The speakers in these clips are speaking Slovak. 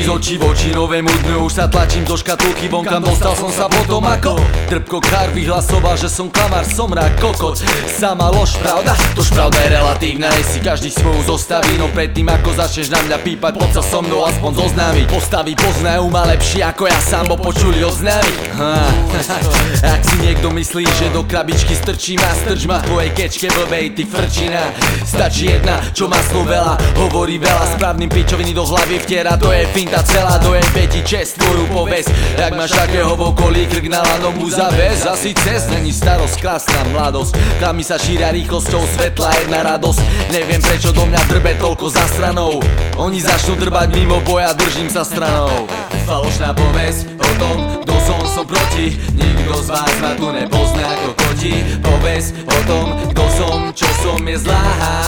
Z očí v oči novému dňu už sa tlačím do škatulky von, kam dostal som sa potom ako trpko kár vyhlasoval, že som klamár, som rak, kokot. Sama lož, pravda? Tož pravda je relatívna, si každý svoju zostaví. No predtým ako začneš na mňa pípať, poď sa so mnou aspoň zoznámiť. Postavy poznajú ma lepšie ako ja sám, bo počuli oznámy. Ak si niekto myslí, že do krabičky strčí ma, strč ma v tvojej kečke blbej, ty frčina. Stačí jedna, čo má slov veľa, hovorí veľa, správnym pičoviny do hlavy vtiera. To je finta celá, dojebe ti čest tvoju povesť. Jak máš takého v okolí, krk na lanom mu zaves. Asi cest není starosť, krásna mladosť. Klamy sa šíria rýchlosťou svetla, jedna radosť. Neviem prečo do mňa drbe toľko zastranou. Oni začnú drbať mimo boja, držím sa stranou. Falošná povesť o tom, kto som proti. Nikto z vás ma tu nepozná ako koti. Povesť o tom, kto som, čo som je zlá.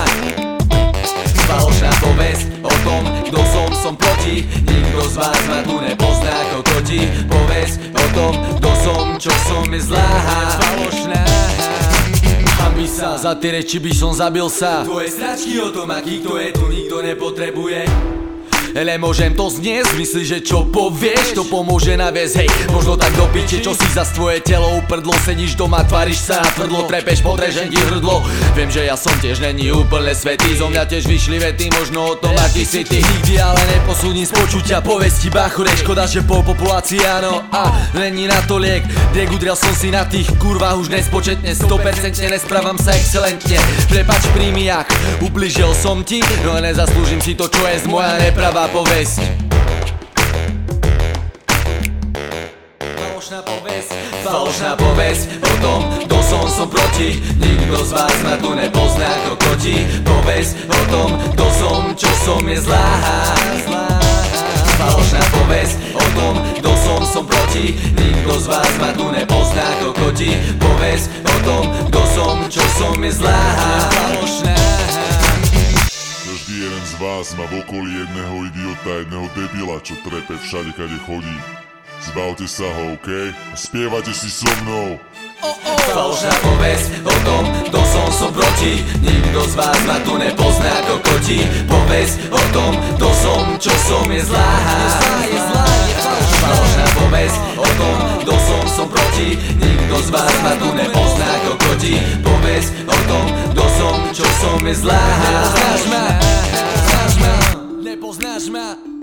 Falošná povesť o tom, kto som proti. Nikto z vás ma tu nepozná ako koti. Povesť o tom, kto som, čo som je zlá. Falošná. Hambi sa, za tie reči by som zabil sa. Tvoje stračky o tom, aký kto je, tu nikto nepotrebuje. Nemôžem to zniesť, myslíš, že čo povieš, to pomôže na viesť, hej. Možno tak do piče, čo si za tvoje telo uprdlo. Sedíš doma, tváriš sa na tvrdlo, trepeš, podrežem ti hrdlo. Viem, že ja som tiež není úplne svätý, zo mňa tiež vyšli vety, možno o tom aký si ty. Nikdy ale neposúdim z počutia povesti báchore. Škoda, že po populácii áno a není na to liek. Liek udrel som si na tých kurvách už nespočetne, 100% nesprávam sa excelentne. Prepač príjmi, ak ubližil som ti, no nezaslúžim si to, čo je z moja nepravá povesť. Falošná povesť o tom, kto som proti. Nikto z vás ma tu nepozná ako koti. Povesť o tom, kto som, čo som je zlá. Falošná povesť o tom, kto som proti. Nikto z vás ma tu nepozná ako koti. Povesť o tom, kto som, čo som je zlá. Falošná. Každý jeden z vás má v okolí jedného idiota, jedného debila, čo trepe všade, kade chodí. Zbavte sa ho, okej? Spievajte si so mnou. Falošná povesť o tom, kto som proti. Nikto z vás ma tu nepozná ako koti. Povesť o tom, kto som, čo som je zlá. Falošná povesť o tom, kto som proti. Nikto z vás ma tu nepozná ako koti. Povesť o tom, kto som, čo som je zlá. Nepoznáš ma.